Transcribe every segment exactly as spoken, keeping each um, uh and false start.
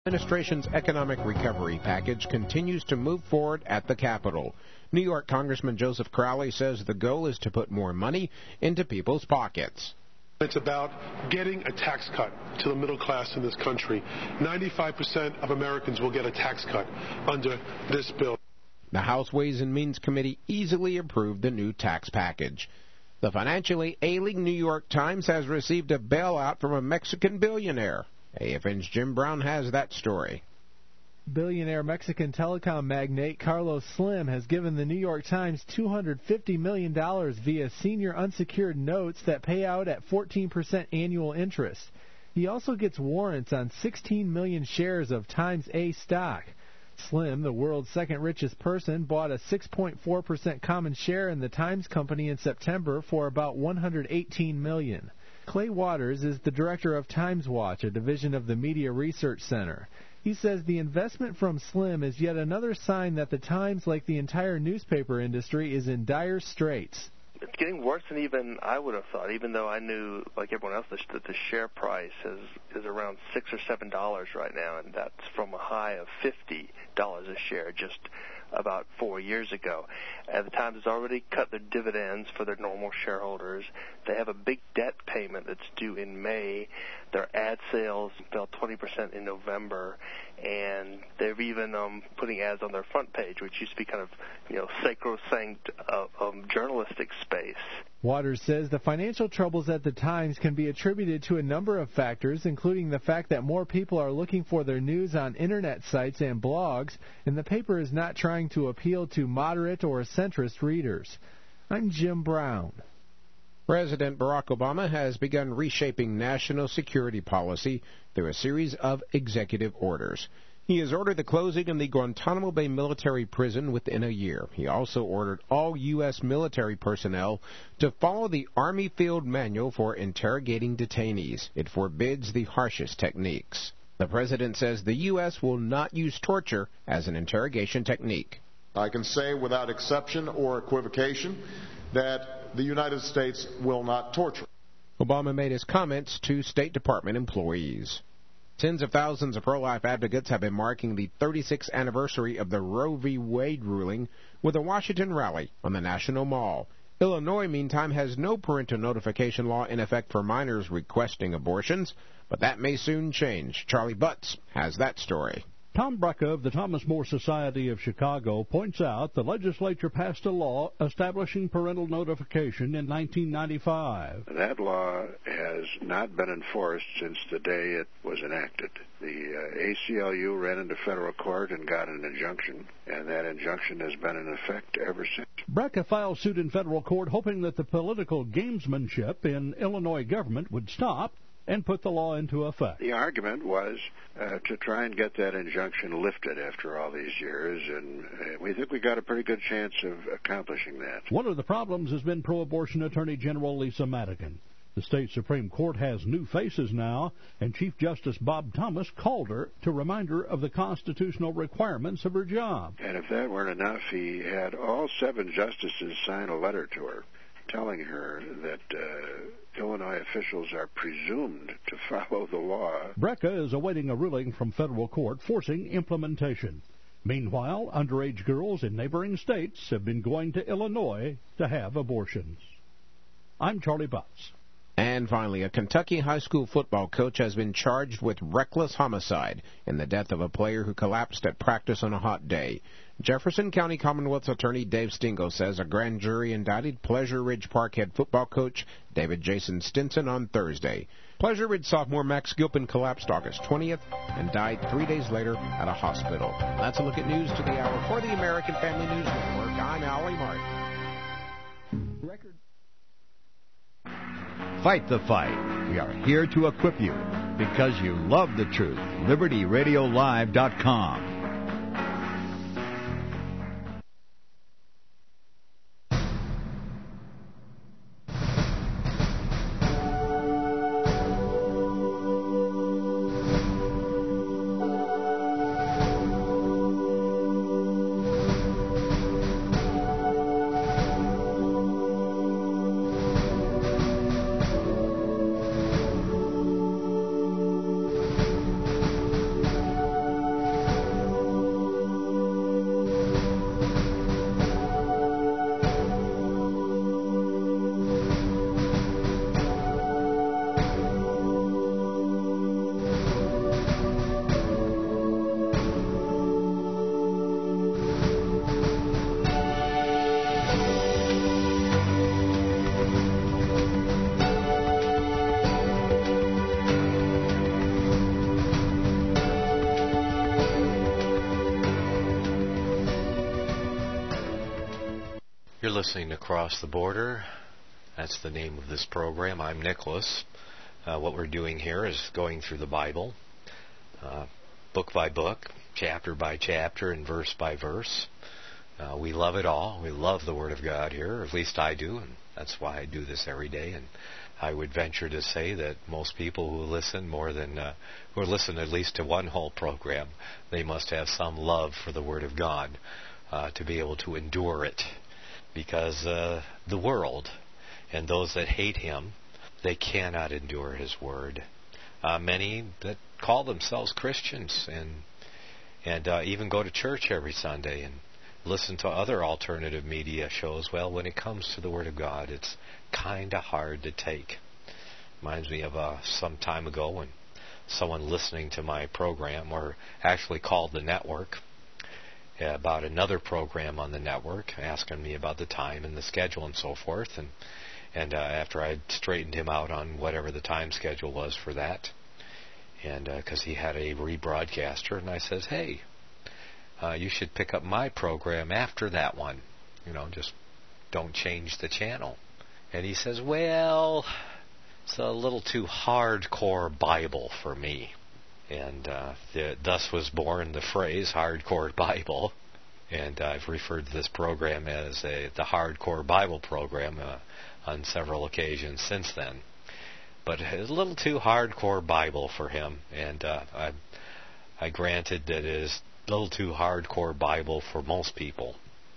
Administration's economic recovery package continues to move forward at the Capitol. New York Congressman Joseph Crowley says the goal is to put more money into people's pockets. It's about getting a tax cut to the middle class in this country. ninety-five percent of Americans will get a tax cut under this bill. The House Ways and Means Committee easily approved the new tax package. The financially ailing New York Times has received a bailout from a Mexican billionaire. A F N's Jim Brown has that story. Billionaire Mexican telecom magnate Carlos Slim has given the New York Times two hundred fifty million dollars via senior unsecured notes that pay out at fourteen percent annual interest. He also gets warrants on sixteen million shares of Times A stock. Slim, the world's second richest person, bought a six point four percent common share in the Times Company in September for about one hundred eighteen million dollars. Clay Waters is the director of Times Watch, a division of the Media Research Center. He says the investment from Slim is yet another sign that the Times, like the entire newspaper industry, is in dire straits. It's getting worse than even I would have thought, even though I knew, like everyone else, that the share price is, is around six or seven dollars right now, and that's from a high of fifty dollars a share just about four years ago. And the Times has already cut their dividends for their normal shareholders. They have a big debt payment that's due in May. Their ad sales fell twenty percent in November, and they're even um, putting ads on their front page, which used to be kind of, you know, sacrosanct uh, um, journalistic space. Waters says the financial troubles at the Times can be attributed to a number of factors, including the fact that more people are looking for their news on Internet sites and blogs, and the paper is not trying to appeal to moderate or centrist readers. I'm Jim Brown. President Barack Obama has begun reshaping national security policy through a series of executive orders. He has ordered the closing of the Guantanamo Bay military prison within a year. He also ordered all U S military personnel to follow the Army Field Manual for interrogating detainees. It forbids the harshest techniques. The president says the U S will not use torture as an interrogation technique. I can say without exception or equivocation that the United States will not torture. Obama made his comments to State Department employees. Tens of thousands of pro-life advocates have been marking the thirty-sixth anniversary of the Roe v. Wade ruling with a Washington rally on the National Mall. Illinois, meantime, has no parental notification law in effect for minors requesting abortions, but that may soon change. Charlie Butts has that story. Tom Brecka of the Thomas More Society of Chicago points out the legislature passed a law establishing parental notification in nineteen ninety-five. That law has not been enforced since the day it was enacted. The uh, A C L U ran into federal court and got an injunction, and that injunction has been in effect ever since. Brecka filed suit in federal court hoping that the political gamesmanship in Illinois government would stop and put the law into effect. The argument was uh, to try and get that injunction lifted after all these years, and uh, we think we got a pretty good chance of accomplishing that. One of the problems has been pro-abortion Attorney General Lisa Madigan. The state Supreme Court has new faces now, and Chief Justice Bob Thomas called her to remind her of the constitutional requirements of her job. And if that weren't enough, he had all seven justices sign a letter to her telling her that uh, Illinois officials are presumed to follow the law. Brecka is awaiting a ruling from federal court forcing implementation. Meanwhile, underage girls in neighboring states have been going to Illinois to have abortions. I'm Charlie Butts. And finally, a Kentucky high school football coach has been charged with reckless homicide in the death of a player who collapsed at practice on a hot day. Jefferson County Commonwealth's attorney Dave Stingo says a grand jury indicted Pleasure Ridge Park head football coach David Jason Stinson on Thursday. Pleasure Ridge sophomore Max Gilpin collapsed August twentieth and died three days later at a hospital. That's a look at news to the hour for the American Family News Network. I'm Allie Martin. Record. Fight the fight. We are here to equip you because you love the truth. Liberty Radio Live dot com. You're listening to Across the Border. That's the name of this program. I'm Nicholas. Uh, what we're doing here is going through the Bible, uh, book by book, chapter by chapter, and verse by verse. Uh, we love it all. We love the Word of God here, or at least I do, and that's why I do this every day. And I would venture to say that most people who listen more than, uh, who listen at least to one whole program, they must have some love for the Word of God uh, to be able to endure it. Because uh, the world and those that hate Him, they cannot endure His Word. Uh, many that call themselves Christians and and uh, even go to church every Sunday and listen to other alternative media shows. Well, when it comes to the Word of God, it's kind of hard to take. Reminds me of uh, some time ago when someone listening to my program, or actually called the network, about another program on the network, asking me about the time and the schedule and so forth. And and uh, after I'd straightened him out on whatever the time schedule was for that, and because uh, he had a rebroadcaster, and I says, hey, uh, you should pick up my program after that one. You know, just don't change the channel. And he says, well, it's a little too hardcore Bible for me. And uh, the, thus was born the phrase hardcore Bible. And I've referred to this program as a, the hardcore Bible program uh, on several occasions since then. But it's a little too hardcore Bible for him. And uh, I, I granted that it is a little too hardcore Bible for most people.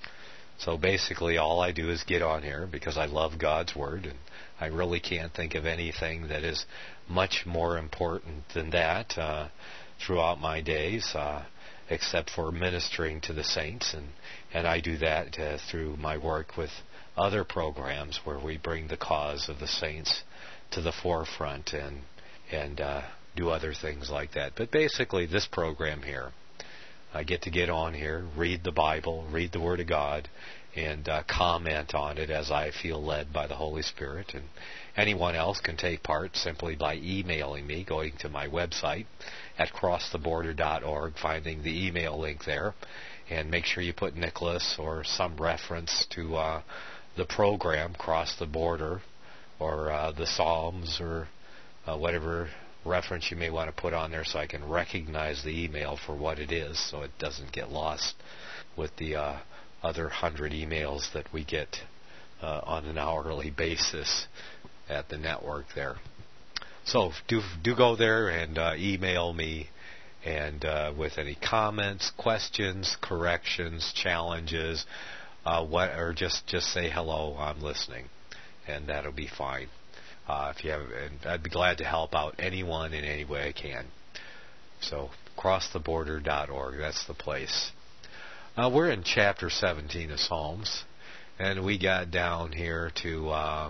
So basically all I do is get on here because I love God's Word, and I really can't think of anything that is much more important than that uh, throughout my days, uh, except for ministering to the saints. And, and I do that uh, through my work with other programs where we bring the cause of the saints to the forefront and, and uh, do other things like that. But basically this program here, I get to get on here, read the Bible, read the Word of God, and uh, comment on it as I feel led by the Holy Spirit. And anyone else can take part simply by emailing me, going to my website at cross the border dot org, finding the email link there, and make sure you put Nicholas or some reference to uh, the program, Cross the Border, or uh, the Psalms, or uh, whatever reference you may want to put on there so I can recognize the email for what it is, so it doesn't get lost with the uh, other hundred emails that we get uh, on an hourly basis at the network there. So do do go there and uh, email me, and uh, with any comments, questions, corrections, challenges, uh, what, or just just say hello, I'm listening, and that'll be fine. Uh, if you have, and I'd be glad to help out anyone in any way I can. So, cross the border dot org, that's the place. Uh, we're in chapter seventeen of Psalms, and we got down here to, uh,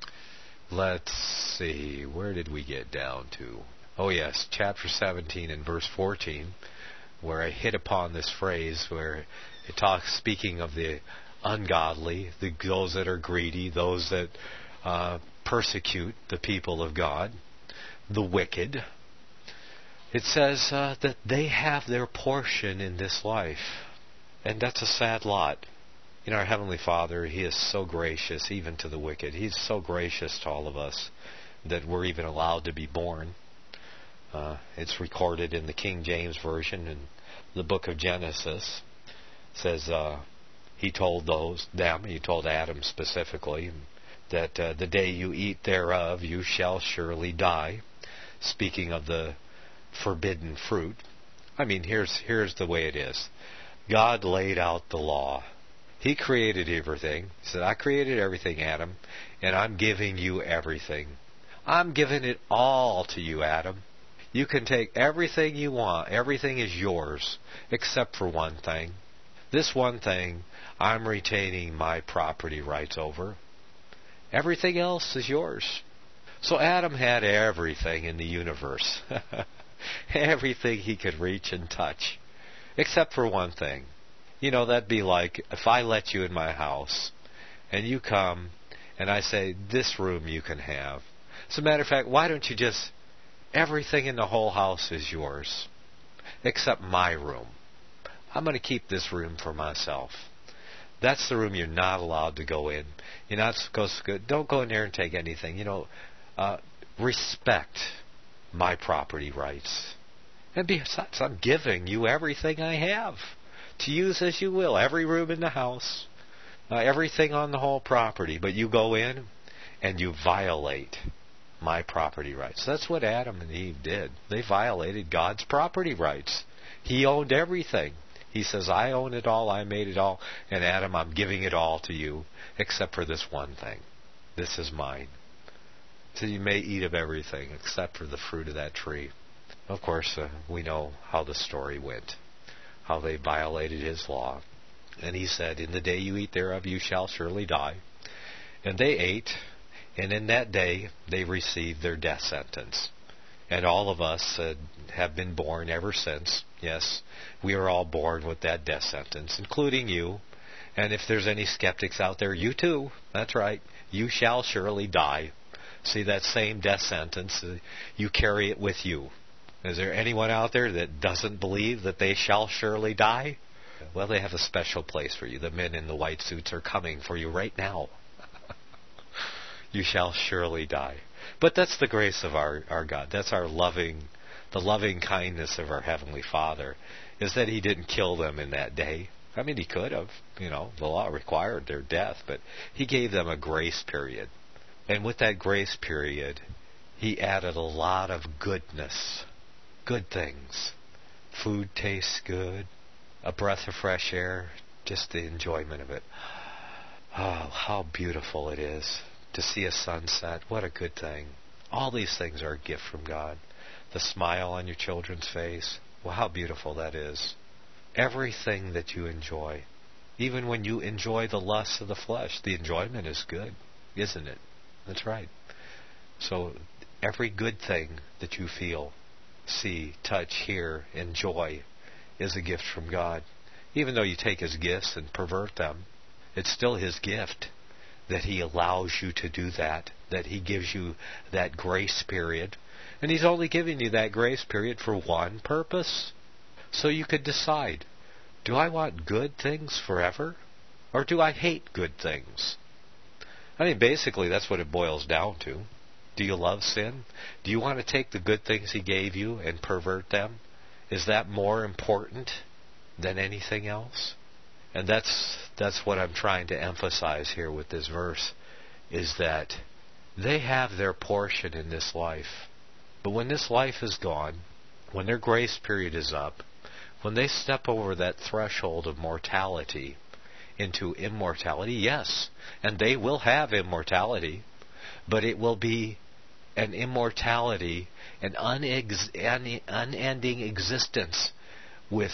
let's see, where did we get down to? Oh yes, chapter seventeen and verse fourteen, where I hit upon this phrase where it talks, speaking of the ungodly, the, those that are greedy, those that uh, persecute the people of God, the wicked. It says uh, that they have their portion in this life. And that's a sad lot. You know, our Heavenly Father, He is so gracious even to the wicked. He's so gracious to all of us that we're even allowed to be born. Uh, it's recorded in the King James Version in the book of Genesis. It says uh, He told those, them, He told Adam specifically, that uh, the day you eat thereof you shall surely die. Speaking of the forbidden fruit. I mean, here's here's the way it is. God laid out the law. He created everything. He said, I created everything, Adam, and I'm giving you everything. I'm giving it all to you, Adam. You can take everything you want. Everything is yours, except for one thing. This one thing, I'm retaining my property rights over. Everything else is yours. So Adam had everything in the universe. Everything he could reach and touch. Except for one thing. You know, that'd be like if I let you in my house and you come and I say, this room you can have. As a matter of fact, why don't you just, everything in the whole house is yours. Except my room. I'm going to keep this room for myself. That's the room you're not allowed to go in. You're not supposed to go, don't go in there and take anything. You know, uh, respect my property rights. And besides, I'm giving you everything I have to use as you will. Every room in the house, uh, everything on the whole property. But you go in and you violate my property rights. That's what Adam and Eve did. They violated God's property rights. He owned everything. He says, I own it all, I made it all, and Adam, I'm giving it all to you, except for this one thing. This is mine. So you may eat of everything, except for the fruit of that tree. Of course, uh, we know how the story went, how they violated his law. And he said, in the day you eat thereof, you shall surely die. And they ate, and in that day they received their death sentence. And all of us uh, have been born ever since. Yes, we are all born with that death sentence, including you. And if there's any skeptics out there, you too. That's right. You shall surely die. See, that same death sentence, uh, you carry it with you. Is there anyone out there that doesn't believe that they shall surely die? Well, they have a special place for you. The men in the white suits are coming for you right now. You shall surely die. But that's the grace of our, our God. That's our loving, the loving kindness of our Heavenly Father, is that He didn't kill them in that day. I mean, He could have. You know, the law required their death, but He gave them a grace period. And with that grace period, He added a lot of goodness, good things. Food tastes good, a breath of fresh air, just the enjoyment of it. Oh, how beautiful it is to see a sunset. What a good thing. All these things are a gift from God. The smile on your children's face. Well, how beautiful that is. Everything that you enjoy. Even when you enjoy the lusts of the flesh, the enjoyment is good, isn't it? That's right. So every good thing that you feel, see, touch, hear, enjoy is a gift from God. Even though you take His gifts and pervert them, it's still His gift. That He allows you to do that, that He gives you that grace period. And He's only giving you that grace period for one purpose. So you could decide, do I want good things forever? Or do I hate good things? I mean, basically, that's what it boils down to. Do you love sin? Do you want to take the good things He gave you and pervert them? Is that more important than anything else? And that's that's what I'm trying to emphasize here with this verse, is that they have their portion in this life. But when this life is gone, when their grace period is up, when they step over that threshold of mortality into immortality, yes, and they will have immortality, but it will be an immortality, an unex- un- unending existence with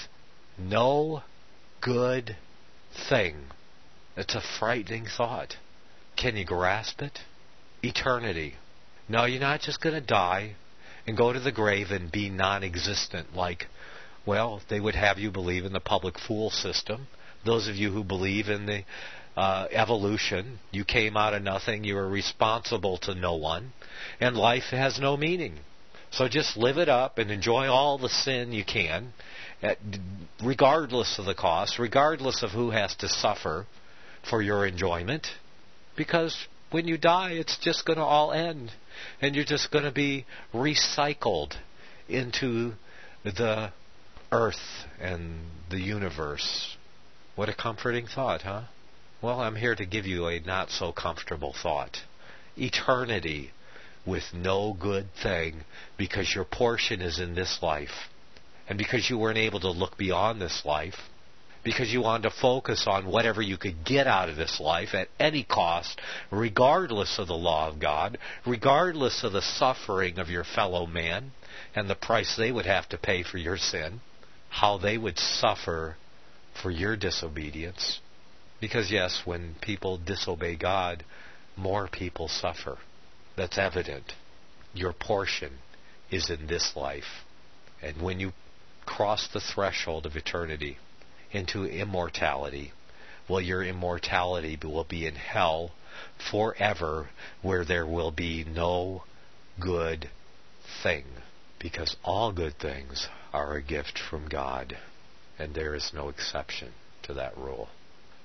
no good thing. It's a frightening thought. Can you grasp it? Eternity. No, you're not just going to die and go to the grave and be non-existent like, well, they would have you believe in the public fool system. Those of you who believe in the uh, evolution, you came out of nothing, you are responsible to no one, and life has no meaning. So just live it up and enjoy all the sin you can, at, regardless of the cost, regardless of who has to suffer for your enjoyment. Because when you die, it's just going to all end. And you're just going to be recycled into the earth and the universe. What a comforting thought, huh? Well, I'm here to give you a not-so-comfortable thought. Eternity with no good thing, because your portion is in this life. And because you weren't able to look beyond this life, because you wanted to focus on whatever you could get out of this life at any cost, regardless of the law of God, regardless of the suffering of your fellow man and the price they would have to pay for your sin, how they would suffer for your disobedience. Because yes, when people disobey God, more people suffer. That's evident. Your portion is in this life. And when you cross the threshold of eternity into immortality, well, your immortality will be in hell forever, where there will be no good thing. Because all good things are a gift from God, and there is no exception to that rule.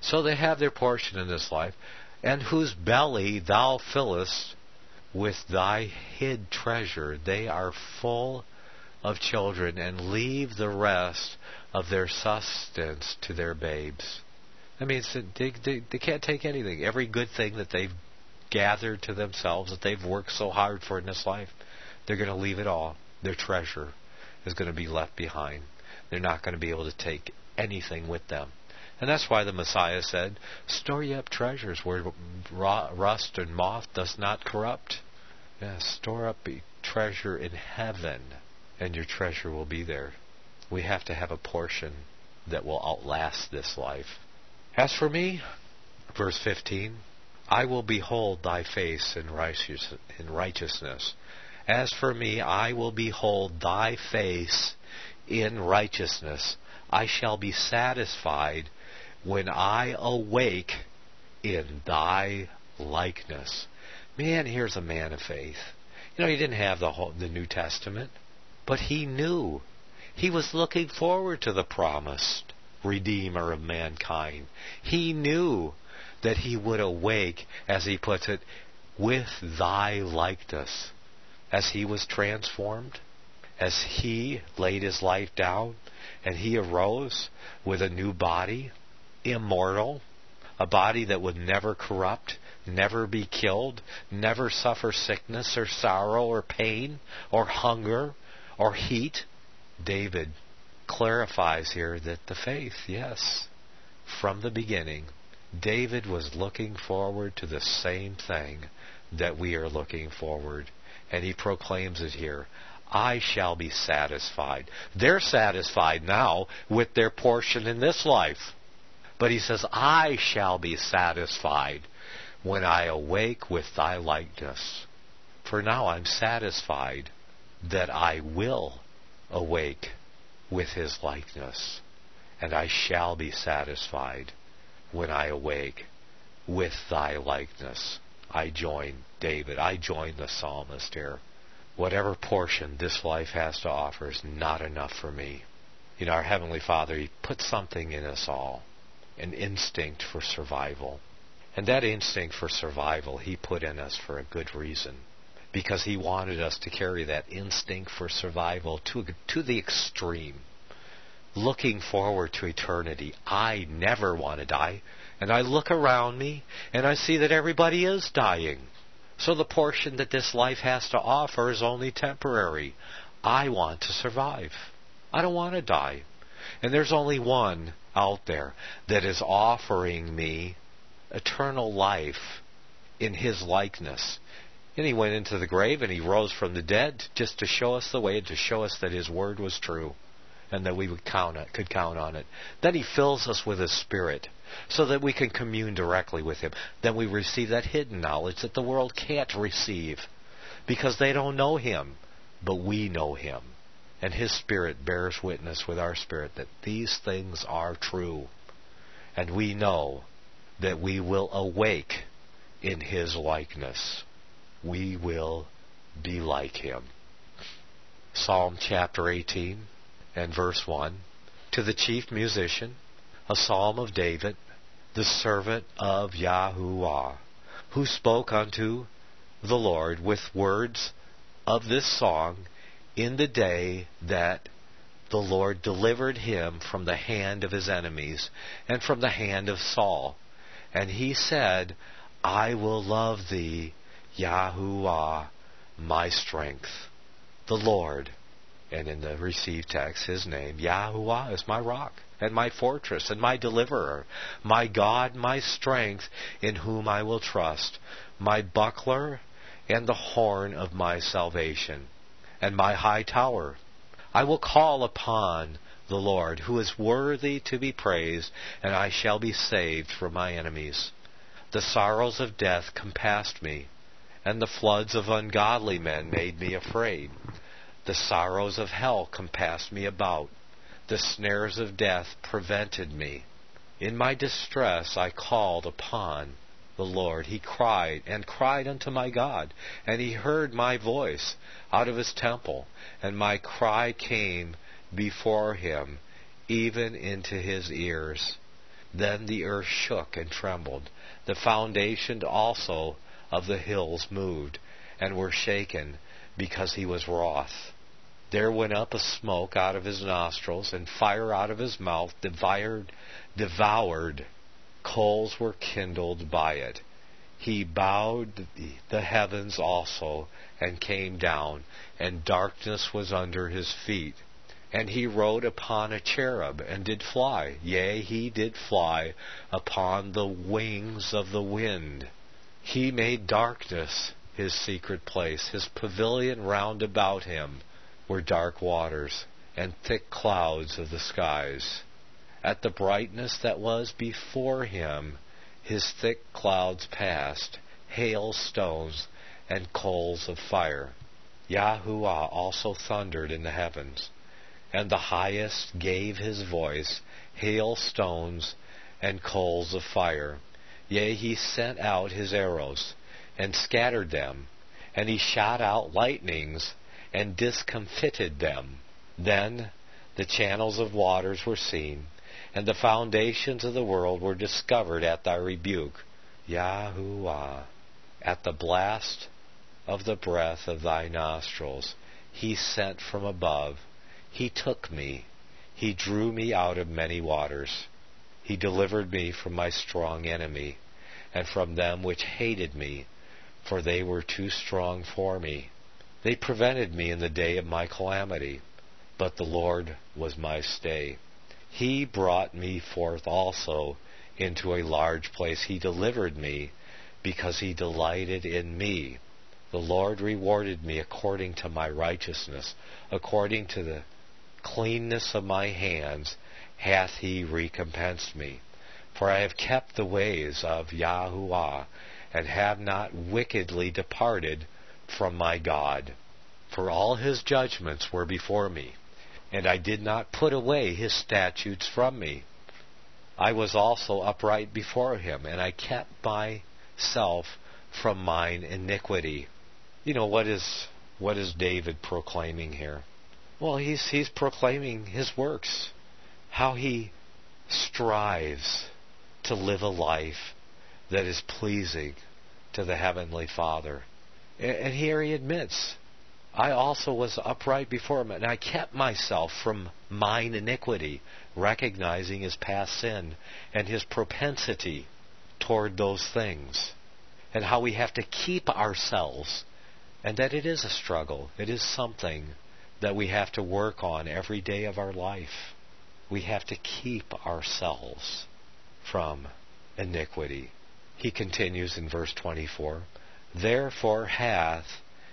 So they have their portion in this life. And whose belly thou fillest with thy hid treasure. They are full of children, and leave the rest of their sustenance to their babes. I mean, it's, they, they, they can't take anything. Every good thing that they've gathered to themselves, that they've worked so hard for in this life, they're going to leave it all. Their treasure is going to be left behind. They're not going to be able to take anything with them. And that's why the Messiah said, store ye up treasures where rust and moth does not corrupt. Yes, store up a treasure in heaven, and your treasure will be there. We have to have a portion that will outlast this life. As for me, verse fifteen, I will behold thy face in righteousness. As for me, I will behold thy face in righteousness. I shall be satisfied when I awake in thy likeness. Man, here's a man of faith. You know, he didn't have the whole, the New Testament, but he knew. He was looking forward to the promised Redeemer of mankind. He knew that he would awake, as he puts it, with thy likeness. As he was transformed, as he laid his life down, and he arose with a new body, immortal, a body that would never corrupt, never be killed, never suffer sickness or sorrow or pain or hunger or heat. David clarifies here that the faith, yes, from the beginning, David was looking forward to the same thing that we are looking forward. And he proclaims it here. I shall be satisfied. They're satisfied now with their portion in this life. But he says, I shall be satisfied when I awake with thy likeness. For now I'm satisfied that I will awake with his likeness. And I shall be satisfied when I awake with thy likeness. I join David. I join the psalmist here. Whatever portion this life has to offer is not enough for me. You know, our Heavenly Father, He put something in us all, an instinct for survival. And that instinct for survival He put in us for a good reason. Because He wanted us to carry that instinct for survival to, to the extreme. Looking forward to eternity. I never want to die. And I look around me and I see that everybody is dying. So the portion that this life has to offer is only temporary. I want to survive. I don't want to die. And there's only one out there that is offering me eternal life in His likeness. And He went into the grave and He rose from the dead just to show us the way, to show us that His word was true and that we would count it, could count on it. Then He fills us with His Spirit so that we can commune directly with Him. Then we receive that hidden knowledge that the world can't receive because they don't know Him, but we know Him. And His Spirit bears witness with our spirit that these things are true. And we know that we will awake in His likeness. We will be like Him. Psalm chapter eighteen and verse one. To the chief musician, a psalm of David, the servant of Yahuwah, who spoke unto the Lord with words of this song in the day that the Lord delivered him from the hand of his enemies and from the hand of Saul. And he said, I will love thee, Yahuwah, my strength. The Lord, and in the received text, His name, Yahuwah, is my rock and my fortress and my deliverer, my God, my strength, in whom I will trust, my buckler and the horn of my salvation, and my high tower. I will call upon the Lord, who is worthy to be praised, and I shall be saved from my enemies. The sorrows of death compassed me, and the floods of ungodly men made me afraid. The sorrows of hell compassed me about. The snares of death prevented me. In my distress I called upon the Lord. He cried and cried unto my God, and He heard my voice out of His temple, and my cry came before Him, even into His ears. Then the earth shook and trembled. The foundation also of the hills moved, and were shaken, because he was wroth. There went up a smoke out of his nostrils, and fire out of his mouth devoured, devoured. Coals were kindled by it. He bowed the heavens also, and came down, and darkness was under his feet. And he rode upon a cherub, and did fly. Yea, he did fly upon the wings of the wind. He made darkness his secret place. His pavilion round about him were dark waters, and thick clouds of the skies. At the brightness that was before him, his thick clouds passed, hailstones and coals of fire. Yahuwah also thundered in the heavens, and the highest gave his voice, hailstones and coals of fire. Yea, he sent out his arrows, and scattered them, and he shot out lightnings, and discomfited them. Then the channels of waters were seen, and the foundations of the world were discovered at thy rebuke, Yahuwah. At the blast of the breath of thy nostrils, he sent from above. He took me. He drew me out of many waters. He delivered me from my strong enemy, and from them which hated me, for they were too strong for me. They prevented me in the day of my calamity, but the Lord was my stay. He brought me forth also into a large place. He delivered me, because he delighted in me. The Lord rewarded me according to my righteousness, according to the cleanness of my hands hath he recompensed me. For I have kept the ways of Yahuwah, and have not wickedly departed from my God. For all his judgments were before me, and I did not put away his statutes from me. I was also upright before him, and I kept myself from mine iniquity. You know, what is what is David proclaiming here? Well, he's he's proclaiming his works, how he strives to live a life that is pleasing to the Heavenly Father. And here he admits, I also was upright before him, and I kept myself from mine iniquity, recognizing his past sin and his propensity toward those things, and how we have to keep ourselves, and that it is a struggle. It is something that we have to work on every day of our life. We have to keep ourselves from iniquity. He continues in verse twenty-four, Therefore hath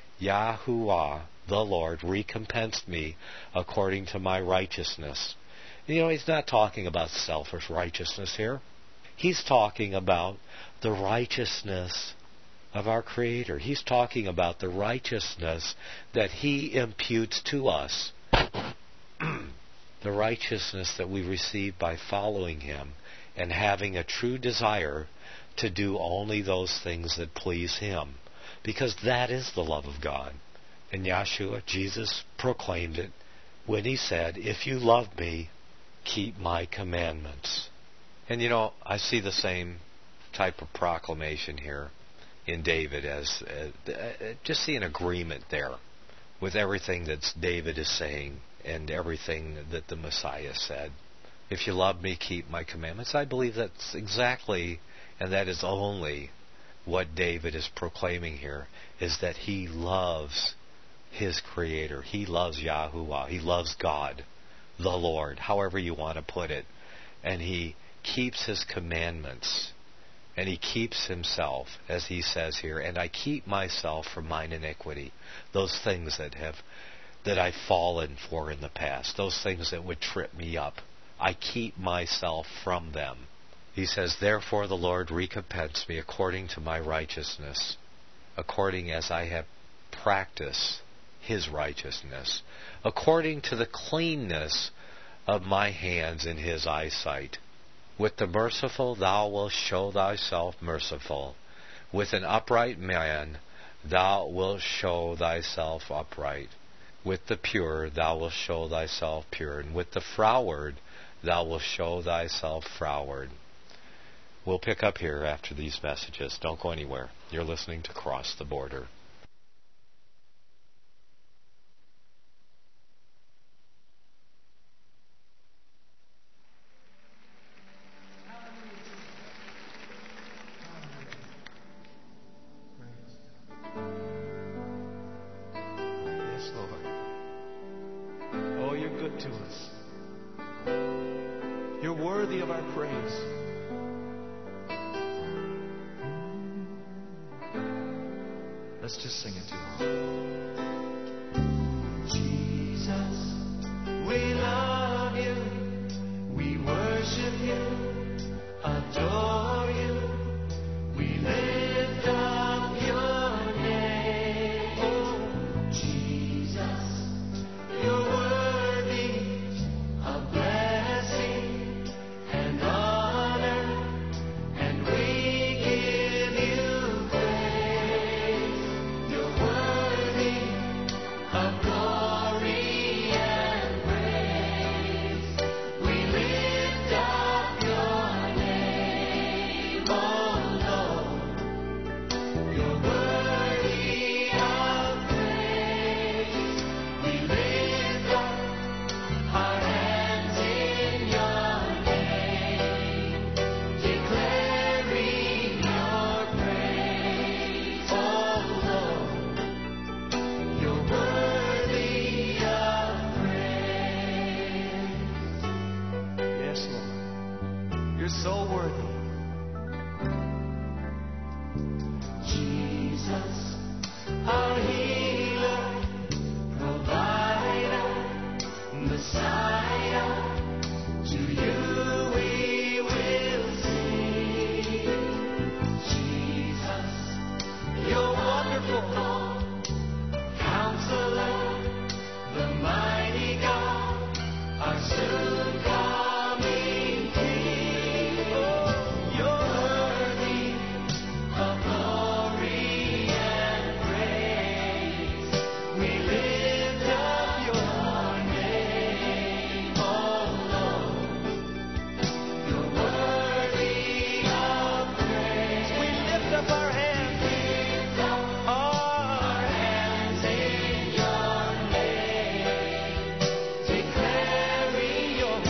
Yahuwah the Lord recompensed me according to my righteousness. You know, he's not talking about selfish righteousness here. He's talking about the righteousness of our Creator. He's talking about the righteousness that he imputes to us. The righteousness that we receive by following him and having a true desire to do only those things that please him. Because that is the love of God. And Yeshua, Jesus, proclaimed it when he said, If you love me, keep my commandments. And you know, I see the same type of proclamation here in David, as uh, just see an agreement there with everything that David is saying and everything that the Messiah said. If you love me, keep my commandments. I believe that's exactly, and that is only, what David is proclaiming here, is that he loves his Creator. He loves Yahuwah. He loves God, the Lord, however you want to put it. And he keeps his commandments. And he keeps himself, as he says here, and I keep myself from mine iniquity. Those things that have that I've fallen for in the past. Those things that would trip me up. I keep myself from them. He says, Therefore the Lord recompense me according to my righteousness, according as I have practiced his righteousness, according to the cleanness of my hands in his eyesight. With the merciful thou wilt show thyself merciful. With an upright man thou wilt show thyself upright. With the pure thou wilt show thyself pure. And with the froward thou wilt show thyself froward. We'll pick up here after these messages. Don't go anywhere. You're listening to Cross the Border. Yes, Lord. Oh, you're good to us. You're worthy of our praise. Let's just sing it to him. Jesus, we love you. We worship you, adore you. We lift up your name. Oh, Jesus, you're worthy of blessing and honor, and we give you praise. You're worthy of glory and praise. We lift up your name, oh Lord. You're worthy of praise. We lift up our hands in your name, declaring your praise, oh Lord. You're worthy of praise. Yes, Lord. You're so worthy. Jesus, our healer, provider, Messiah, to you we will sing. Jesus, you're wonderful, Counselor, the mighty God, our soon coming King. Oh, you're worthy of glory and praise. We lift up your name, oh Lord. You're worthy of praise. We lift up our hands, lift up our hands in your name, declaring your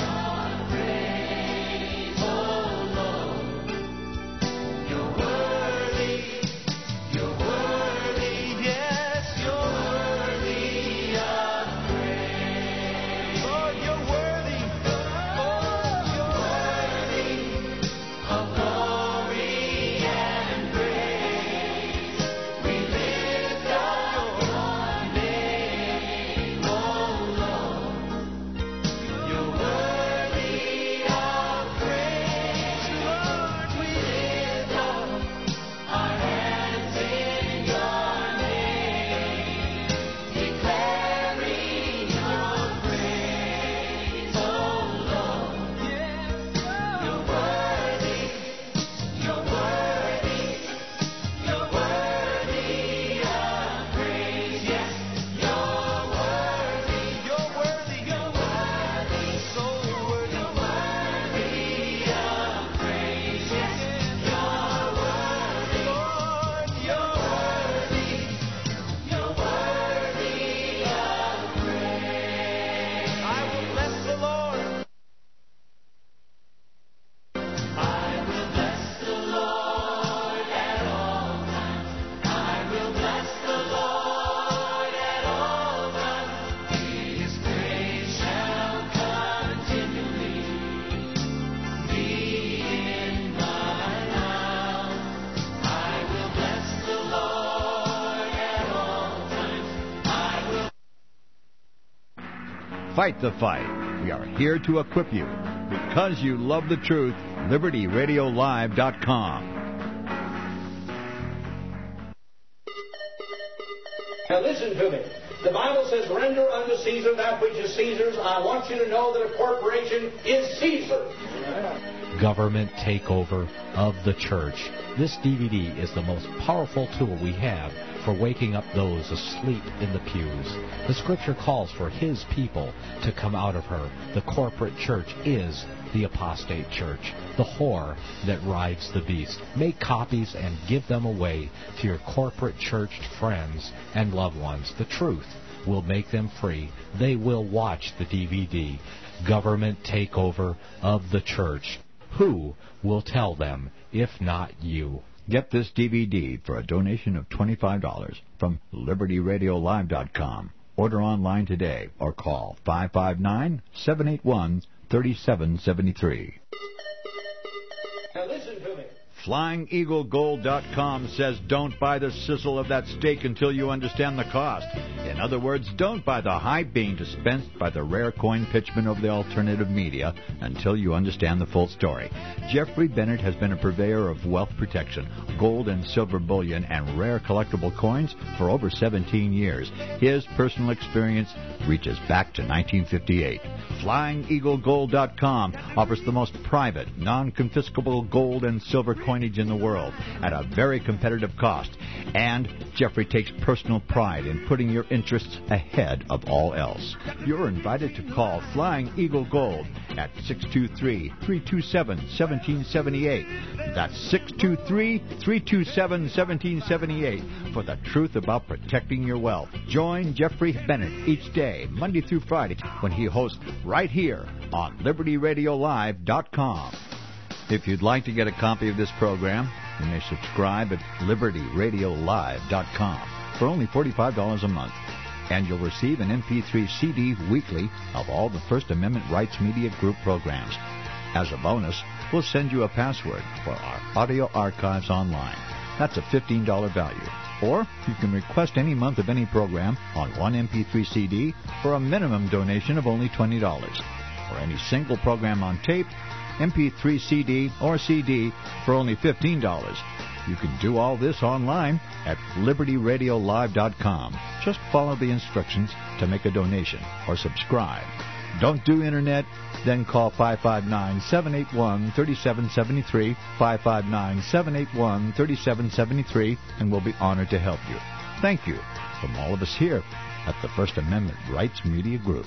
praise, oh Lord. You're worthy, you're worthy, yes, you're worthy of praise. Oh, you're worthy, oh, you're worthy of glory and praise. We lift up your name, oh Lord. You're worthy of praise, Lord. We lift up our hands in your name, declaring your praise, oh Lord. You're worthy, you're worthy, you're worthy of praise. Yes, you're worthy, you're worthy, you're worthy, so worthy, you're worthy of praise. Yes, you're worthy, Lord, you're worthy, you're worthy of praise. I will bless the Lord. I will bless the Lord at all times. I will bless the Lord at all times. His praise shall continually be in my mouth. I will bless the Lord at all times. I will. Fight the fight. We are here to equip you. Because you love the truth, Liberty Radio Live dot com. Now listen to me. The Bible says, render unto Caesar that which is Caesar's. I want you to know that a corporation is Caesar. Government Takeover of the Church. This D V D is the most powerful tool we have for waking up those asleep in the pews. The Scripture calls for His people to come out of her. The corporate church is the apostate church, the whore that rides the beast. Make copies and give them away to your corporate church friends and loved ones. The truth will make them free. They will watch the D V D, Government Takeover of the Church. Who will tell them if not you? Get this D V D for a donation of twenty-five dollars from Liberty Radio Live dot com. Order online today or call five five nine, seven eight one, three seven seven three. Now listen to me. Flying Eagle Gold dot com says don't buy the sizzle of that steak until you understand the cost. In other words, don't buy the hype being dispensed by the rare coin pitchmen of the alternative media until you understand the full story. Jeffrey Bennett has been a purveyor of wealth protection, gold and silver bullion, and rare collectible coins for over seventeen years. His personal experience reaches back to nineteen fifty-eight. Flying Eagle Gold dot com offers the most private, non-confiscable gold and silver coinage in the world at a very competitive cost. And Jeffrey takes personal pride in putting your interests ahead of all else. You're invited to call Flying Eagle Gold at six two three, three two seven, one seven seven eight. That's six two three, three two seven, one seven seven eight for the truth about protecting your wealth. Join Jeffrey Bennett each day, Monday through Friday, when he hosts right here on Liberty Radio Live dot com. If you'd like to get a copy of this program, you may subscribe at Liberty Radio Live dot com for only forty-five dollars a month. And you'll receive an M P three C D weekly of all the First Amendment Rights Media Group programs. As a bonus, we'll send you a password for our audio archives online. That's a fifteen dollars value. Or you can request any month of any program on one M P three C D for a minimum donation of only twenty dollars. Or any single program on tape, M P three C D, or C D for only fifteen dollars. You can do all this online at Liberty Radio Live dot com. Just follow the instructions to make a donation or subscribe. Don't do Internet? Then call five five nine, seven eight one, three seven seven three, five five nine, seven eight one, three seven seven three, and we'll be honored to help you. Thank you from all of us here at the First Amendment Rights Media Group.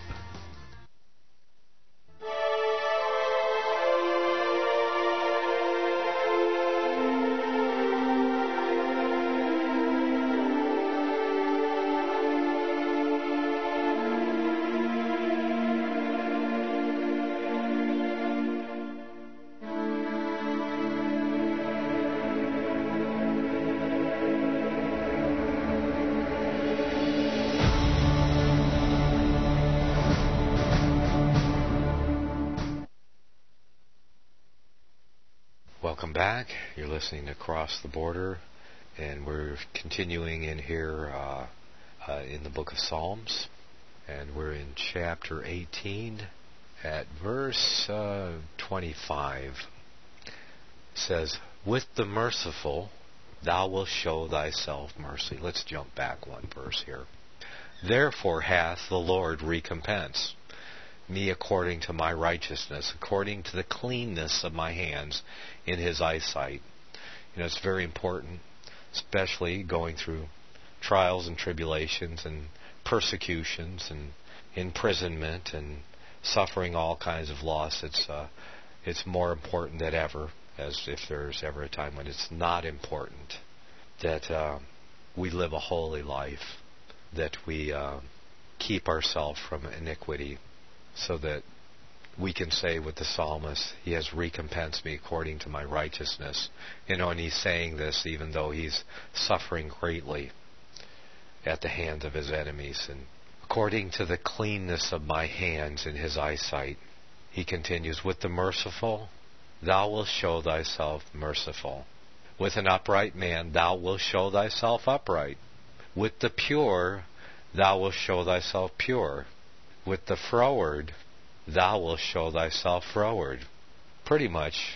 Welcome back. You're listening to Across the Border, and we're continuing in here uh, uh, in the book of Psalms, and we're in chapter eighteen at verse uh, twenty-five. It says, "With the merciful thou wilt show thyself mercy." Let's jump back one verse here. "Therefore hath the Lord recompense me according to my righteousness, according to the cleanness of my hands in his eyesight." You know, it's very important, especially going through trials and tribulations and persecutions and imprisonment and suffering all kinds of loss. It's uh, it's more important than ever, as if there's ever a time when it's not important, that uh, we live a holy life, that we uh, keep ourselves from iniquity, so that we can say with the psalmist, he has recompensed me according to my righteousness. You know, and he's saying this even though he's suffering greatly at the hands of his enemies. And according to the cleanness of my hands in his eyesight, he continues, "With the merciful thou wilt show thyself merciful. With an upright man thou wilt show thyself upright. With the pure thou wilt show thyself pure. With the froward thou wilt show thyself froward." Pretty much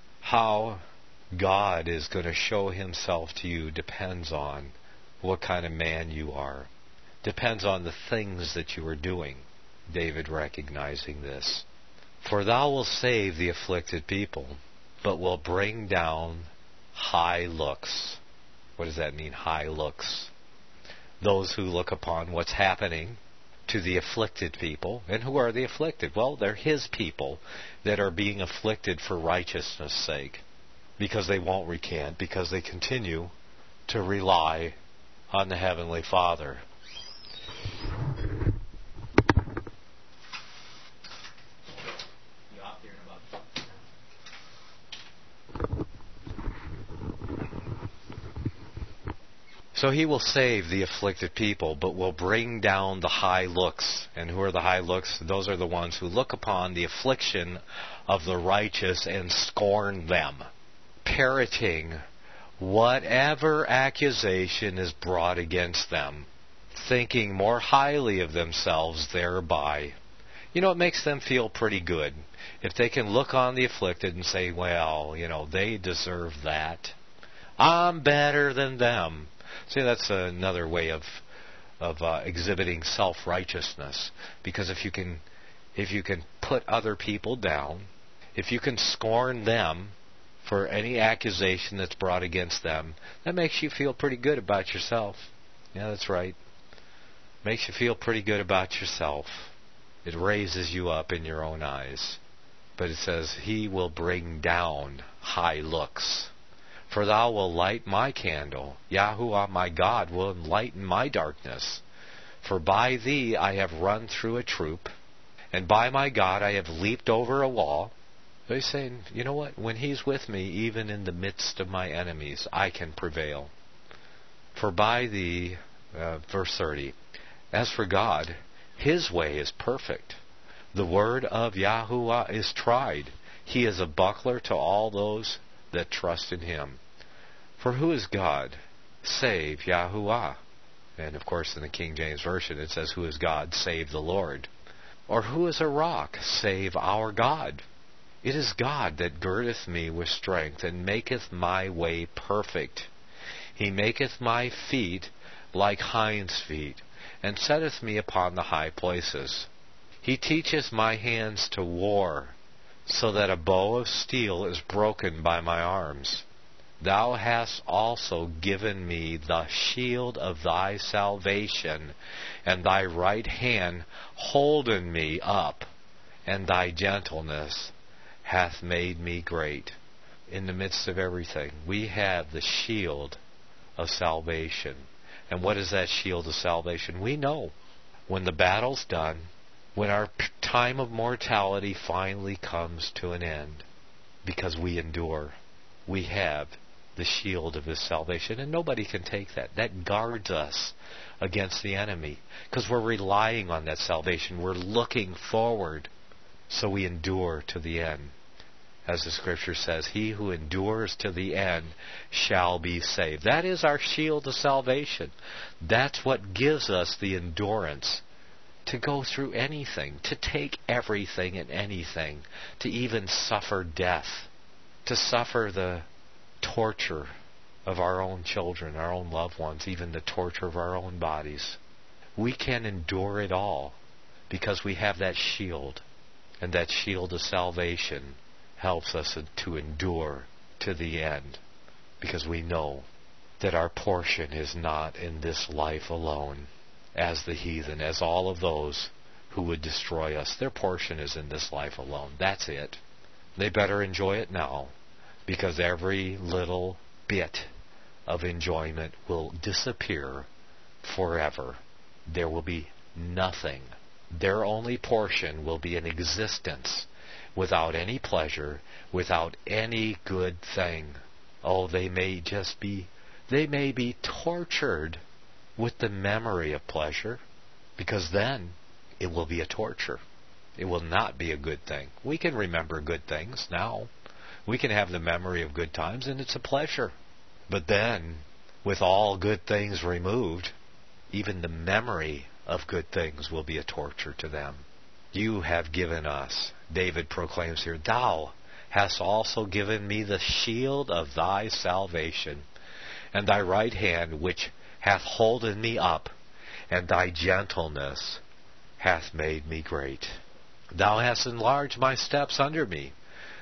how God is going to show himself to you depends on what kind of man you are. Depends on the things that you are doing. David recognizing this. "For thou wilt save the afflicted people. but will bring down high looks. What does that mean, high looks? Those who look upon what's happening to the afflicted people. And who are the afflicted? Well, they're His people that are being afflicted for righteousness' sake, because they won't recant, because they continue to rely on the Heavenly Father. So He will save the afflicted people, but will bring down the high looks. And who are the high looks? Those are the ones who look upon the affliction of the righteous and scorn them, parroting whatever accusation is brought against them, thinking more highly of themselves thereby. You know, it makes them feel pretty good if they can look on the afflicted and say, well, you know, they deserve that. I'm better than them. See, that's another way of of uh, exhibiting self-righteousness. Because if you can, if you can put other people down, if you can scorn them for any accusation that's brought against them, that makes you feel pretty good about yourself. Yeah, that's right. Makes you feel pretty good about yourself. It raises you up in your own eyes. But it says, He will bring down high looks. For thou wilt light my candle. Yahuwah my God will enlighten my darkness. For by thee I have run through a troop, and by my God I have leaped over a wall. So he's saying, you know what? When He's with me, even in the midst of my enemies, I can prevail. For by thee, uh, verse thirty, as for God, His way is perfect. The word of Yahuwah is tried. He is a buckler to all those that trust in Him. For who is God? Save Yahuwah. And of course in the King James Version it says, who is God? Save the Lord. Or who is a rock? Save our God. It is God that girdeth me with strength, and maketh my way perfect. He maketh my feet like hinds' feet, and setteth me upon the high places. He teacheth my hands to war, so that a bow of steel is broken by my arms. Thou hast also given me the shield of thy salvation, and thy right hand holden me up, and thy gentleness hath made me great. In the midst of everything, we have the shield of salvation. And what is that shield of salvation? We know when the battle's done, when our time of mortality finally comes to an end, because we endure, we have the shield of His salvation. And nobody can take that. That guards us against the enemy, because we're relying on that salvation. We're looking forward, so we endure to the end. As the Scripture says, he who endures to the end shall be saved. That is our shield of salvation. That's what gives us the endurance to go through anything, to take everything and anything, to even suffer death, to suffer the torture of our own children, our own loved ones, even the torture of our own bodies. We can endure it all because we have that shield, and that shield of salvation helps us to endure to the end, because we know that our portion is not in this life alone. As the heathen, as all of those who would destroy us, their portion is in this life alone. That's it. They better enjoy it now, because every little bit of enjoyment will disappear forever. There will be nothing. Their only portion will be an existence without any pleasure, without any good thing. Oh, they may just be, they may be tortured with the memory of pleasure, because then it will be a torture. It will not be a good thing. We can remember good things now. We can have the memory of good times, and it's a pleasure. But then, with all good things removed, even the memory of good things will be a torture to them. You have given us, David proclaims here, thou hast also given me the shield of thy salvation, and thy right hand which hath holden me up, and thy gentleness hath made me great. Thou hast enlarged my steps under me.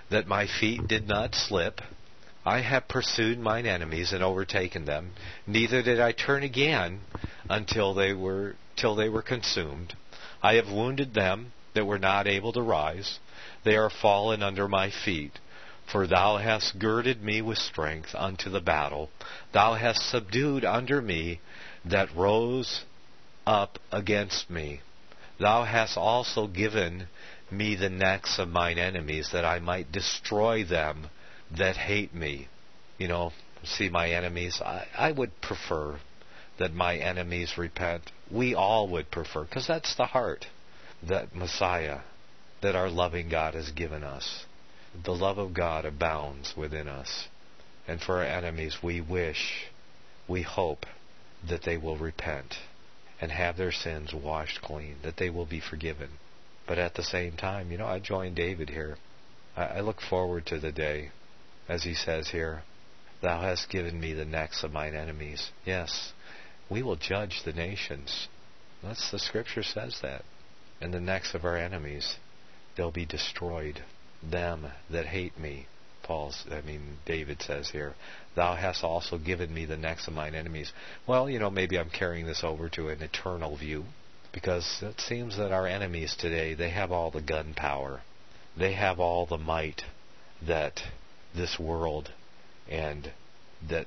that my feet did not slip. I have pursued mine enemies and overtaken them. Neither did I turn again until they were till they were consumed. I have wounded them that were not able to rise. They are fallen under my feet. For thou hast girded me with strength unto the battle. Thou hast subdued under me that rose up against me. Thou hast also given me the necks of mine enemies, that I might destroy them that hate me. You know, see my enemies. I, I would prefer that my enemies repent. We all would prefer, because that's the heart that Messiah, that our loving God has given us. The love of God abounds within us. And for our enemies, we wish, we hope that they will repent and have their sins washed clean, that they will be forgiven. But at the same time, you know, I join David here. I, I look forward to the day, as he says here, thou hast given me the necks of mine enemies. Yes, we will judge the nations. That's the Scripture says that. And the necks of our enemies, they'll be destroyed. Them that hate me, Paul's, I mean, David says here, thou hast also given me the necks of mine enemies. Well, you know, maybe I'm carrying this over to an eternal view, because it seems that our enemies today, they have all the gunpowder. They have all the might that this world and that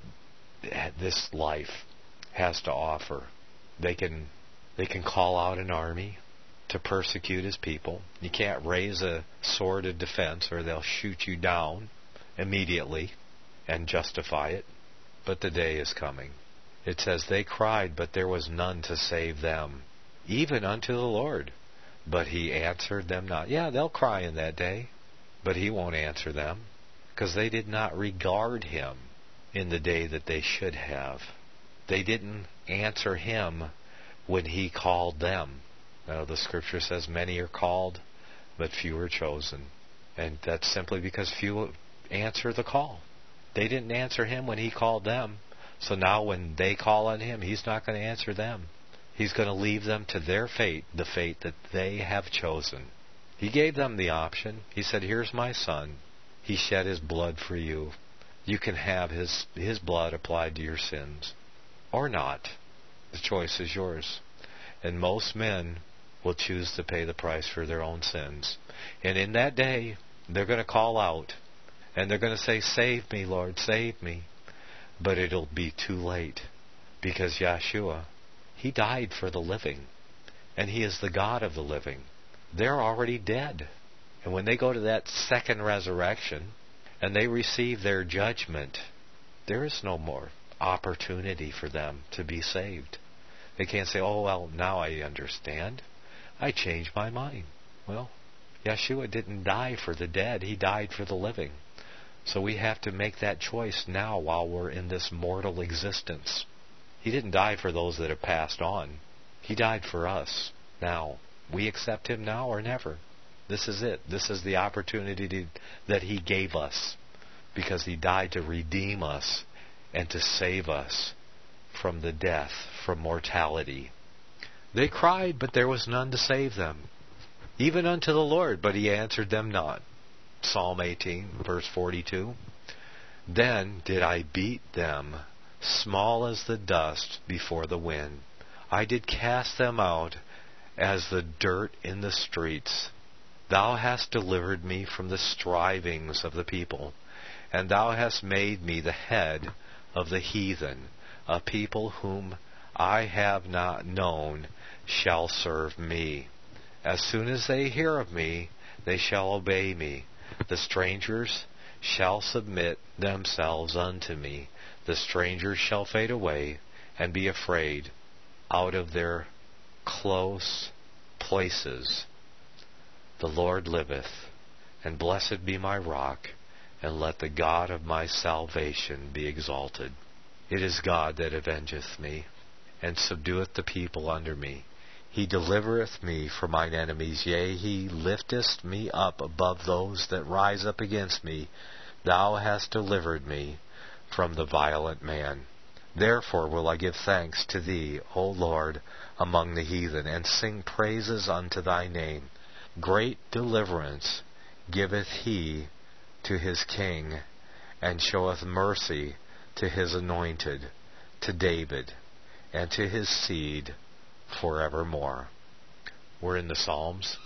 this life has to offer. They can, they can call out an army to persecute his people. You can't raise a sword of defense, or they'll shoot you down immediately and justify it. But the day is coming. It says, they cried, but there was none to save them, even unto the Lord. But he answered them not. Yeah, they'll cry in that day, but he won't answer them, because they did not regard him in the day that they should have. They didn't answer him when he called them. Now, the Scripture says many are called, but few are chosen. And that's simply because few answer the call. They didn't answer him when he called them. So now when they call on him, he's not going to answer them. He's going to leave them to their fate, the fate that they have chosen. He gave them the option. He said, here's my son. He shed his blood for you. You can have his, his blood applied to your sins. Or not. The choice is yours. And most men will choose to pay the price for their own sins. And in that day, they're going to call out, and they're going to say, save me, Lord, save me. But it'll be too late, because Yeshua, he died for the living, and he is the God of the living. They're already dead. And when they go to that second resurrection, and they receive their judgment, there is no more opportunity for them to be saved. They can't say, oh, well, now I understand. I changed my mind. Well, Yeshua didn't die for the dead. He died for the living. So we have to make that choice now while we're in this mortal existence. He didn't die for those that have passed on. He died for us now. We accept him now or never. This is it. This is the opportunity to, that he gave us, because he died to redeem us and to save us from the death, from mortality. They cried, but there was none to save them, even unto the Lord, but he answered them not. Psalm eighteen, verse forty-two. Then did I beat them, small as the dust before the wind. I did cast them out as the dirt in the streets. Thou hast delivered me from the strivings of the people, and thou hast made me the head of the heathen. A people whom I have not known shall serve me. As soon as they hear of me, they shall obey me. The strangers shall submit themselves unto me. The strangers shall fade away and be afraid out of their close places. The Lord liveth, and blessed be my rock, and let the God of my salvation be exalted. It is God that avengeth me, and subdueth the people under me. He delivereth me from mine enemies, yea, he lifteth me up above those that rise up against me. Thou hast delivered me from the violent man. Therefore will I give thanks to thee, O Lord, among the heathen, and sing praises unto thy name. Great deliverance giveth he to his king, and showeth mercy to his anointed, to David, and to his seed forevermore. We're in the Psalms,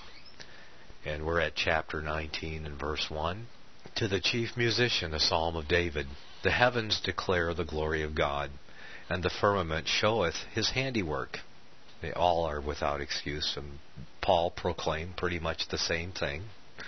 and we're at chapter nineteen and verse one. To the chief musician, a psalm of David. The heavens declare the glory of God, and the firmament showeth his handiwork. They all are without excuse, and Paul proclaimed pretty much the same thing.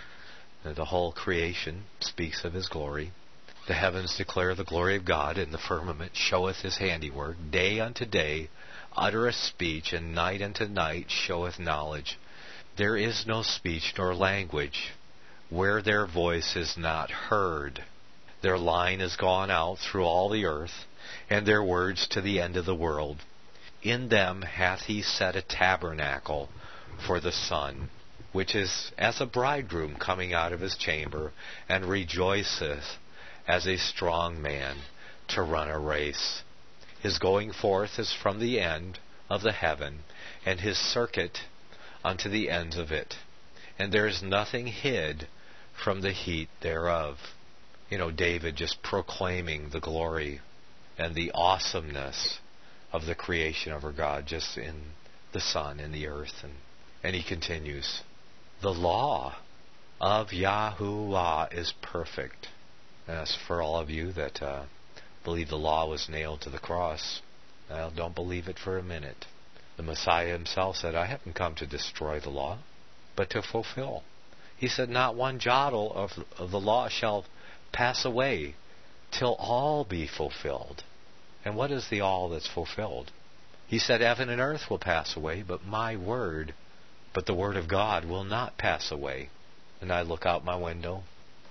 The whole creation speaks of his glory. The heavens declare the glory of God, and the firmament showeth his handiwork. Day unto day uttereth speech, and night unto night showeth knowledge. There is no speech nor language where their voice is not heard. Their line is gone out through all the earth, and their words to the end of the world. In them hath he set a tabernacle for the sun, which is as a bridegroom coming out of his chamber, and rejoiceth as a strong man to run a race. His going forth is from the end of the heaven, and his circuit unto the ends of it. And there is nothing hid from the heat thereof. You know, David just proclaiming the glory and the awesomeness of the creation of our God, just in the sun and the earth. And, and he continues, the law of Yahuwah is perfect. And that's for all of you that uh, believe the law was nailed to the cross. Well, don't believe it for a minute. The Messiah himself said, I haven't come to destroy the law, but to fulfill. He said, not one jottle of, of the law shall pass away till all be fulfilled. And what is the all that's fulfilled? He said, heaven and earth will pass away, but my word, but the word of God will not pass away. And I look out my window,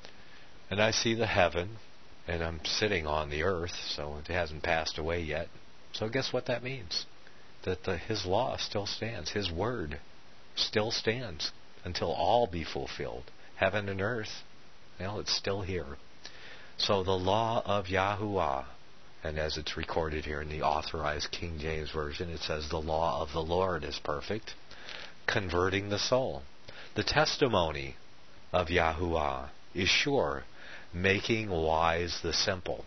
and I see the heaven, and I'm sitting on the earth, so it hasn't passed away yet. So guess what that means? That the, his law still stands. His word still stands until all be fulfilled. Heaven and earth, well, it's still here. So the law of Yahuwah, and as it's recorded here in the Authorized King James Version, it says the law of the Lord is perfect, converting the soul. The testimony of Yahuwah is sure, making wise the simple.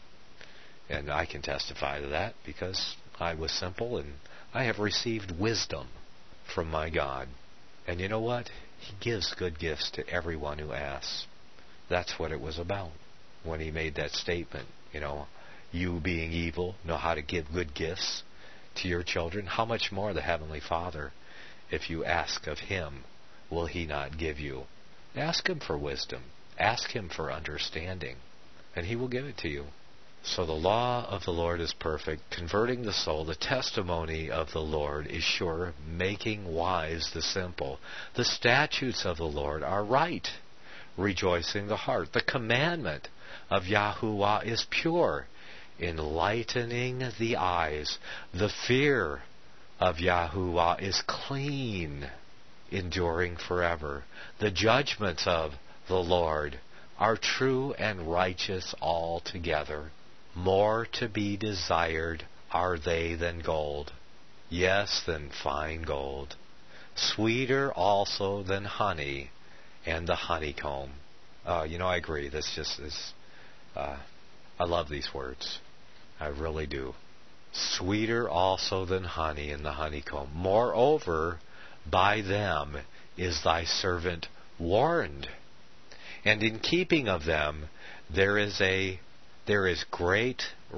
And I can testify to that because I was simple and I have received wisdom from my God. And you know what? He gives good gifts to everyone who asks. That's what it was about when he made that statement. You know, you being evil know how to give good gifts to your children. How much more the Heavenly Father, if you ask of him, will he not give you? Ask him for wisdom. Ask him for understanding, and he will give it to you. So the law of the Lord is perfect, converting the soul. The testimony of the Lord is sure, making wise the simple. The statutes of the Lord are right, rejoicing the heart. The commandment of Yahuwah is pure, enlightening the eyes. The fear of Yahuwah is clean, enduring forever. The judgments of the Lord are true and righteous altogether. More to be desired are they than gold, yes, than fine gold. Sweeter also than honey and the honeycomb. Uh, you know, I agree. This just is, uh, I love these words. I really do. Sweeter also than honey and the honeycomb. Moreover, by them is thy servant warned. And in keeping of them, there is a there is great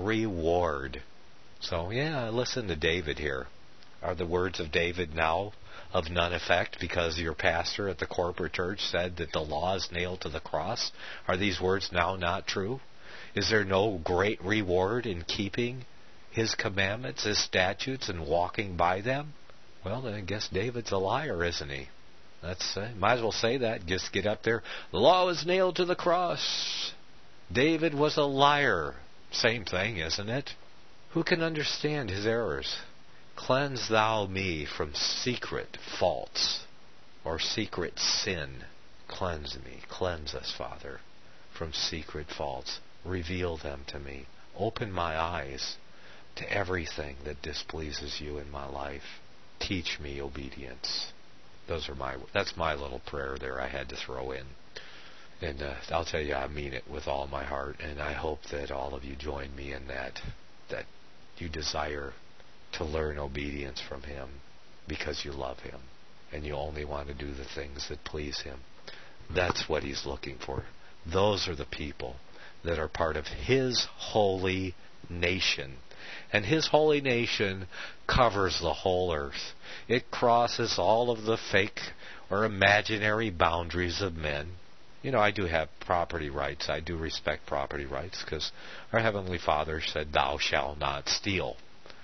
reward. So, yeah, listen to David here. Are the words of David now of none effect because your pastor at the corporate church said that the law is nailed to the cross? Are these words now not true? Is there no great reward in keeping his commandments, his statutes, and walking by them? Well, then I guess David's a liar, isn't he? That's uh, might as well say that. Just get up there. The law was nailed to the cross. David was a liar. Same thing, isn't it? Who can understand his errors? Cleanse thou me from secret faults or secret sin. Cleanse me. Cleanse us, Father, from secret faults. Reveal them to me. Open my eyes to everything that displeases you in my life. Teach me obedience. Those are my. That's my little prayer there I had to throw in. And uh, I'll tell you, I mean it with all my heart, and I hope that all of you join me in that, that you desire to learn obedience from Him because you love Him, and you only want to do the things that please Him. That's what He's looking for. Those are the people that are part of His holy nation. And His holy nation covers the whole earth. It crosses all of the fake or imaginary boundaries of men. You know, I do have property rights. I do respect property rights because our Heavenly Father said, "Thou shalt not steal."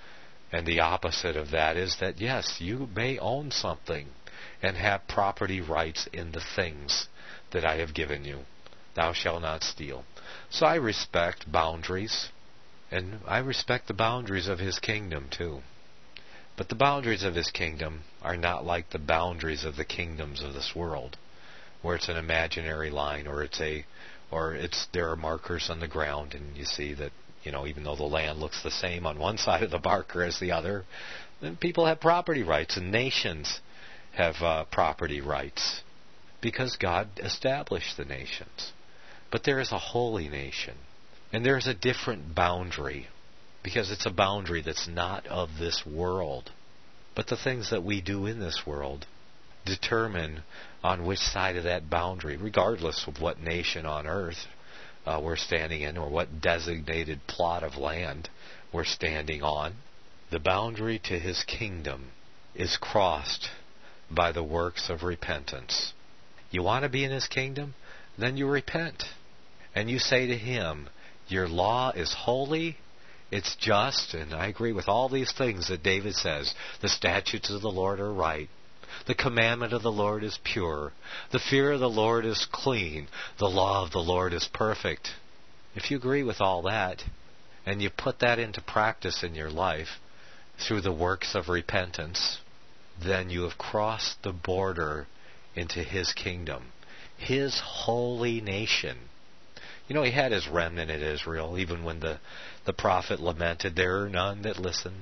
And the opposite of that is that, yes, you may own something and have property rights in the things that I have given you. Thou shalt not steal. So I respect boundaries, and I respect the boundaries of His kingdom too. But the boundaries of His kingdom are not like the boundaries of the kingdoms of this world, where it's an imaginary line, or it's a, or it's there are markers on the ground, and you see that, you know, even though the land looks the same on one side of the marker as the other, then people have property rights, and nations have uh, property rights because God established the nations. But there is a holy nation, and there is a different boundary, because it's a boundary that's not of this world. But the things that we do in this world determine on which side of that boundary, regardless of what nation on earth uh, we're standing in or what designated plot of land we're standing on. The boundary to His kingdom is crossed by the works of repentance. You want to be in His kingdom? Then you repent. And you say to Him, your law is holy, it's just, and I agree with all these things that David says. The statutes of the Lord are right. The commandment of the Lord is pure. The fear of the Lord is clean. The law of the Lord is perfect. If you agree with all that, and you put that into practice in your life through the works of repentance, then you have crossed the border into His kingdom, His holy nation. You know, He had His remnant in Israel, even when the, the prophet lamented, "There are none that listen."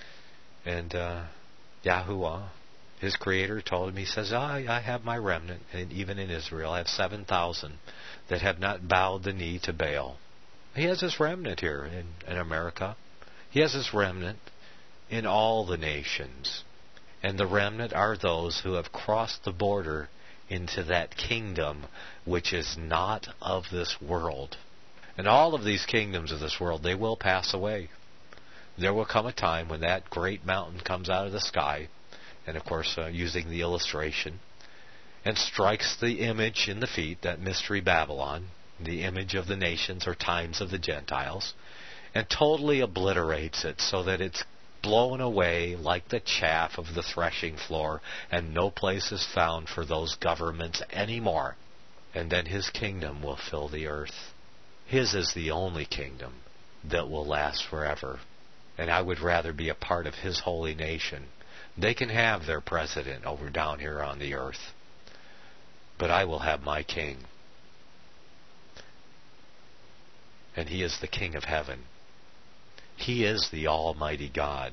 And uh, Yahuwah, His Creator, told him, He says, I, I have my remnant, and even in Israel, I have seven thousand that have not bowed the knee to Baal. He has His remnant here in, in America. He has His remnant in all the nations. And the remnant are those who have crossed the border into that kingdom which is not of this world. And all of these kingdoms of this world, they will pass away. There will come a time when that great mountain comes out of the sky, and of course uh, using the illustration, and strikes the image in the feet, that mystery Babylon, the image of the nations or times of the Gentiles, and totally obliterates it so that it's blown away like the chaff of the threshing floor, and no place is found for those governments anymore. And then His kingdom will fill the earth. His is the only kingdom that will last forever. And I would rather be a part of His holy nation. They can have their president over down here on the earth, but I will have my king. And He is the King of heaven. He is the Almighty God.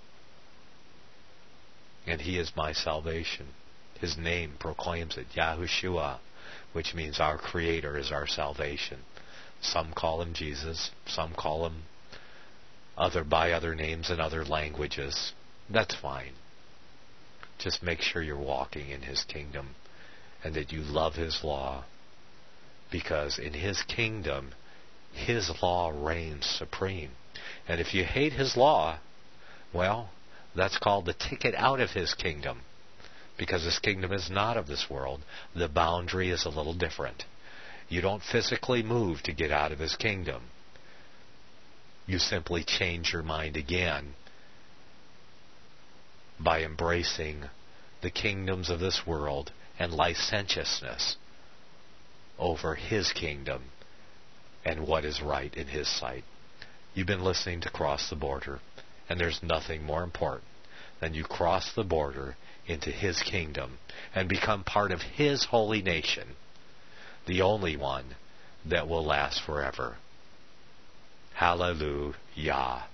And He is my salvation. His name proclaims it, Yahushua, which means our Creator is our salvation. Some call Him Jesus. Some call Him other by other names in other languages. That's fine. Just make sure you're walking in His kingdom and that you love His law. Because in His kingdom, His law reigns supreme. And if you hate His law, well, that's called the ticket out of His kingdom. Because His kingdom is not of this world. The boundary is a little different. You don't physically move to get out of His kingdom. You simply change your mind again by embracing the kingdoms of this world and licentiousness over His kingdom and what is right in His sight. You've been listening to Cross the Border, and there's nothing more important than you cross the border into His kingdom and become part of His holy nation, the only one that will last forever. Hallelujah.